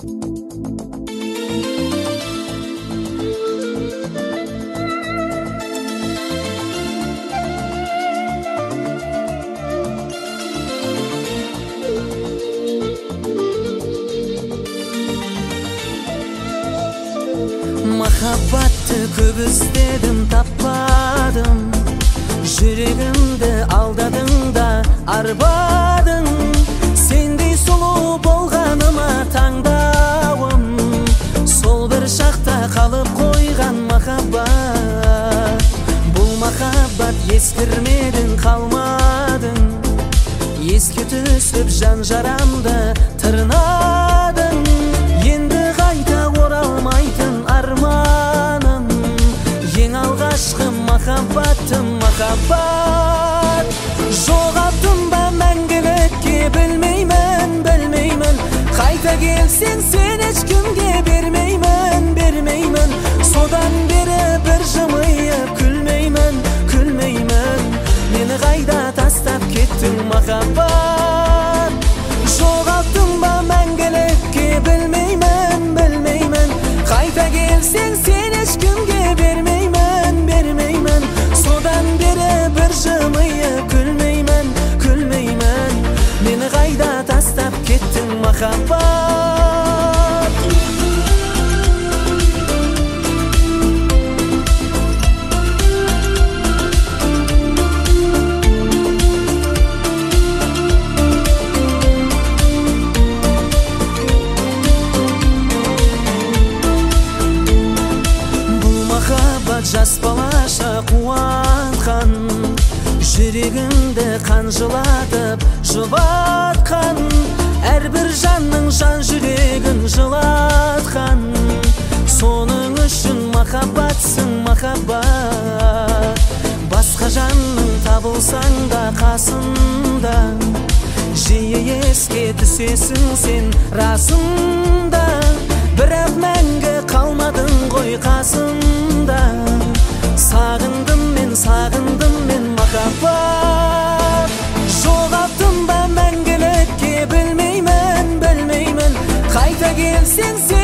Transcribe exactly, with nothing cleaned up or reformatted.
Махаббатты көп іздедім, таппадым. Жүрегімді алдадың да арбадың. Сендей сұлу болғаныма таңдауым. Сол бір шақта қалып қойған махаббат. Бұл махаббат ескірмедің, қалмадың. Еске түсіп жан жарамды тырнадың. Енді қайта оралмайтын арманым. Ең алғашқы махаббатым, махаббат. Жоғалттым ба мәңгілікке, білмеймін, білмеймін. Қайта келсең сен ешкімге бермеймін, бермеймін. Содан бері бір жымиып күлмеймін, күлмеймін. Мені қайда тастап кеттің, махаббат. Жоғалттым ба мәңгілікке, білмеймін, білмеймін. Қайта келсең сен ешкімге бермеймін, бермеймін. Содан бері бір жымиып күлмеймін, күлмеймін. Мені қайда тастап кеттің, махаббат. Жас балаша қуантқан, жүрегімді қанжылатып жұбатқан. Әрбір жанның жан жүрегін жылатқан. Соның үшін махаббатсың, махаббат. Басқа жанның табылсаң да қасында. Жиі еске түсесің сен расында. Бірақ мәңгі қалмадың ғой қасымда. Сағындым мен, сағындым мен, махаббат. Жоғалттым ба мәңгілікке, білмеймін, білмеймін. Қайта келсең сен